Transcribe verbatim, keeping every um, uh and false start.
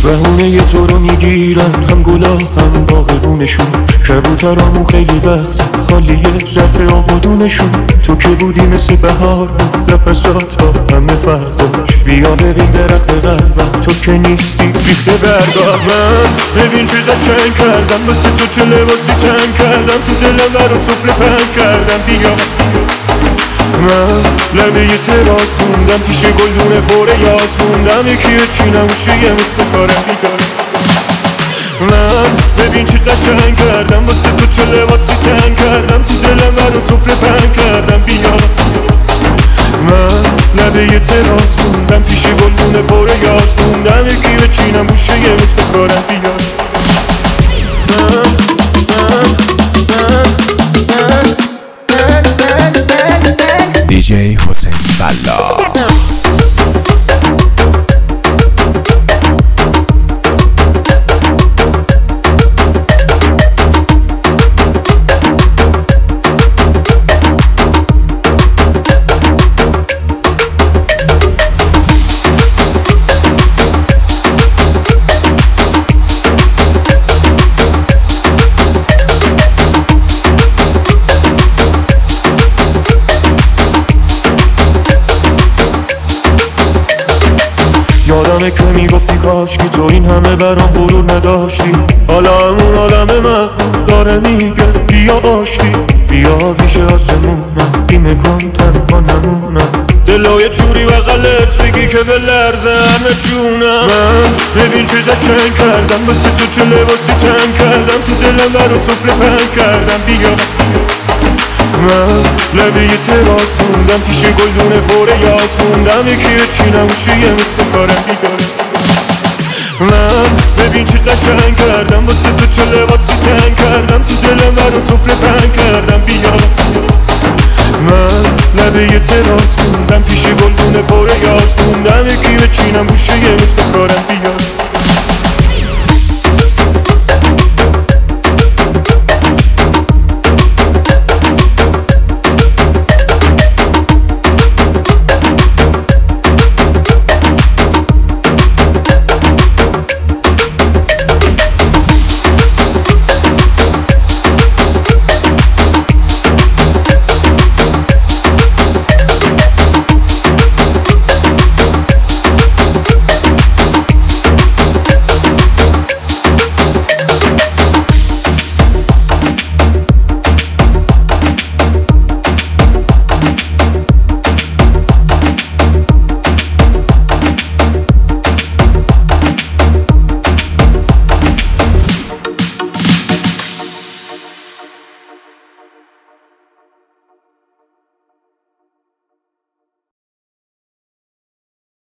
بهونه تو رو میگیرن هم گلا هم باغبونشون، کبوترامون خیلی وقت خالیه رفت آبادونشون. تو که بودی مثل بهار بود نفسات ها همه فرق داشت. بیا ببین درخت قلبم تو که نیستی ریخته بردار. من ببین چه قشنگ کردم واسه تو، چه لباسی تنگ کردم تو دلم برات سفره پنگ کردم. بیا من لبه یه تراس موندم، پیش گلدونه پر یاس موندم، یکی یکی نموشه یه مثل کارم بیدارم. من ببین چه قشنگ کردم واسه تو، چه لباسی تنگ کردم تو دلم برات سفره پنگ کردم. بیا من لبه یه تراس موندم، پیش گلدونه پر یاس موندم، یکی یکی نموشه یه مثل کارم بیدارم. دیجی حسین فلا. یادمه که میگفتی کاش که تو این همه برام غرور نداشتی. حالا همون آدم من داره میگه بیا آشتی. بیا پیش آسمونم بیمه کن تنها نمونم، دلای چوری و غلط بگی که به لرزه همه جونم. من ببین چه قشنگ کردم واسه تو، چه لباسی تنگ کردم تو دلم برات سفره پنگ کردم. بیا من لبه یه تراس موندم، پیش گلدونه پر یاس موندم، یکی یکی نموشه یه مثل کارم بیدارم. من ببین چه قشنگ کردم واسه تو، چه لباسی تنگ کردم تو دلم برات سفره پنگ کردم. بیا من لبه یه تراس موندم، پیش گلدونه پر یاس موندم، یکی یکی نموشه یه مثل